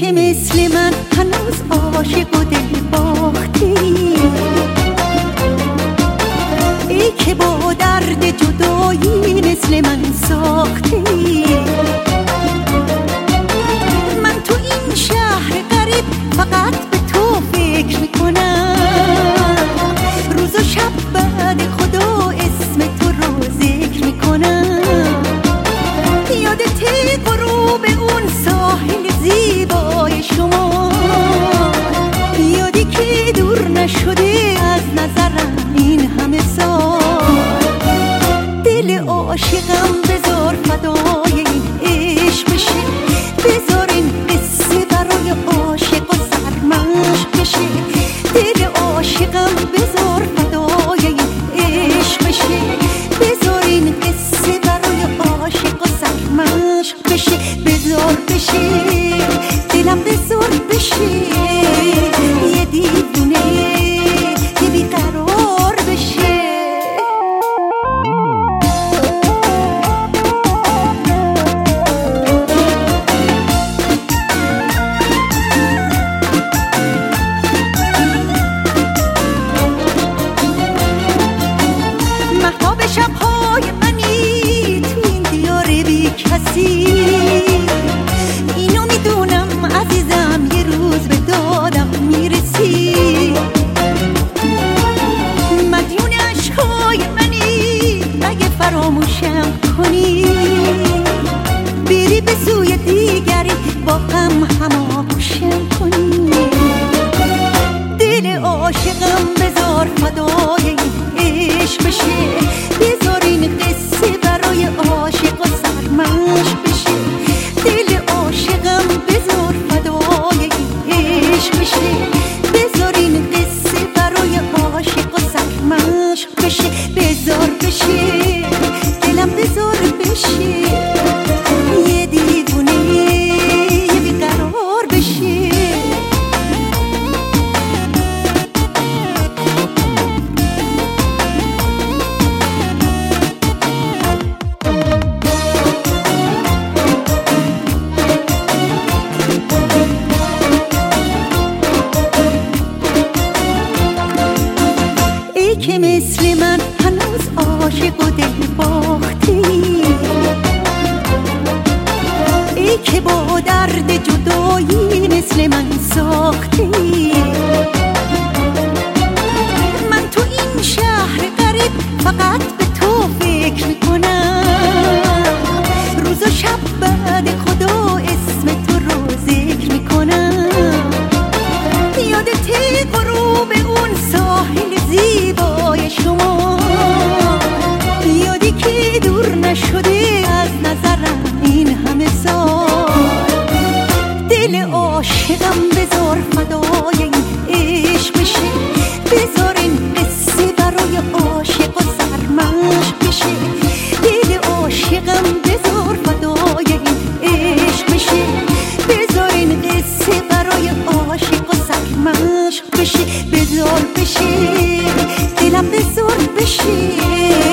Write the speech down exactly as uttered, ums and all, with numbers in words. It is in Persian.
که مثل من هنوز عاشق و دل باختی، ای که با درد جدایی مثل من ساختی. من تو این شهر غریب فقط به تو فکر میکنم، روز و شب بعد خدا اسم تو رو ذکر میکنم. یادت غروب اون ساحل زیبای شما، یادی که دور نشده از نظرم این همه سال. دل عاشقم بذار فدای این عشق بشه، بذار این قصه برای عاشق و سرمشق بشه. دل عاشقم بذار فدای این عشق بشه، بذار این قصه برای عاشق و سرمشق بشه. بذار بشه دلم، بذار بشه یه دیوونه یه بیقرار بشه. مهتاب شب‌های منی تو این دیار بی کسی، اینو میدونم عزیزم یه روز به دادم میرسی. مدیون عشقای منی اگه فراموشم کنی، بری به سوی دیگری با غم هماغوشم کنی. دل عاشقم بذار فدای این عشق بشه، بذار این قصه برای عاشق و سرمشق بشه. دل عاشقم بذار فدای این عشق بشه، بذار این قصه برای عاشق و سرمشق بشه. بذار بشه دلم، بذار بشه یه دیوونه یه بیقرار بشه. ای که مثل من هنوز عاشق و دل باختی، ای که با درد جدایی مثل من ساختی. من تو این شهر غریب فقط به تو فکر میکنم، روز و شب بعد خدا اسم تو رو ذکر میکنم. یادت غروب اون ساحل زیبای شما، یادی که دور نشده از نظرم این همه سال. دل عاشقم بذار فدای این عشق بشه، بذار این قصه برای عاشق و سرمشق بشه. دل عاشقم بذار فدای این عشق بشه، بذار این قصه برای عاشق و سرمشق بشه. بذار بشه دلم، بذار بشه